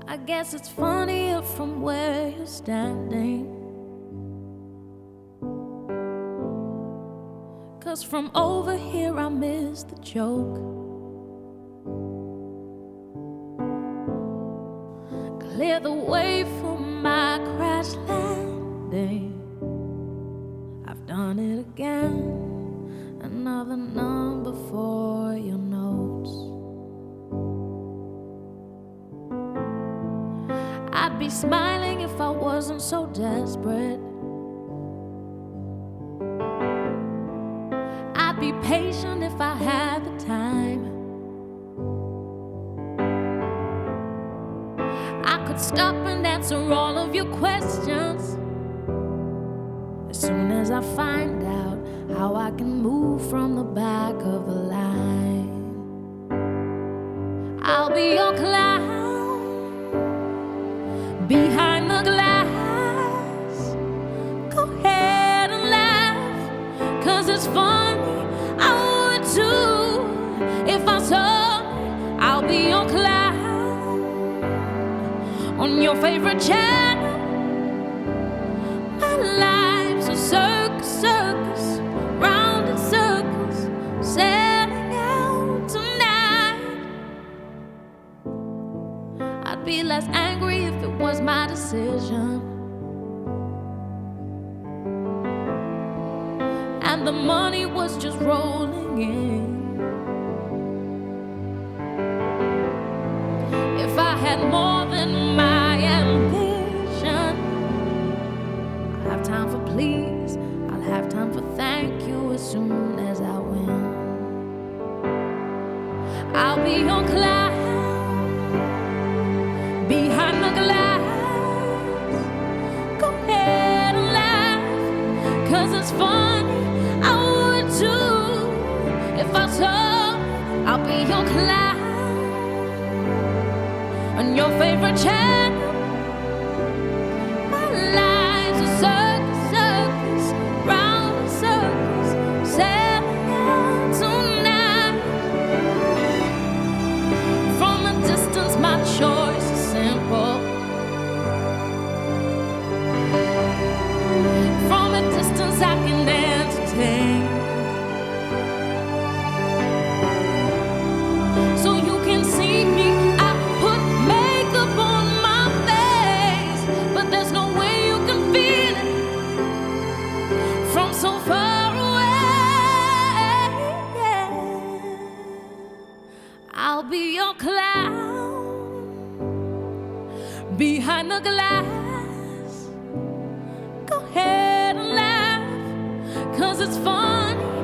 I guess it's funnier from where you're standing, 'cause from over here I miss the joke. Clear the way for my crash landing. I've done it again. Another number for your notes. I'd be smiling if I wasn't so desperate. I'd be patient if I had the time. I could stop and answer all of your questions as soon as I find out how I can move from the back of the line. I'll be your clown behind the glass. Go ahead and laugh, 'cause it's funny. I would too if I saw me. I'll be your clown on your favorite channel. My life's a circus, circus, round in circles, setting out tonight. I'd be less angry if it was my decision, and the money was just rolling in. If I had more than my ambition, I'll have time for please, I'll have time for thank you as soon as I win. I'll be your clown behind the glass. Go ahead and laugh, 'cause it's funny. I would too if I saw. I'll be your clown on your favorite channel. My life's a circus, circus, round in circles, sailing out tonight. From a distance, my choice is simple. From a distance, I can entertain. So you can see me. I put makeup on my face, but there's no way you can feel it from so far away. I'll be your clown behind the glass. Go ahead and laugh, 'cause it's funny.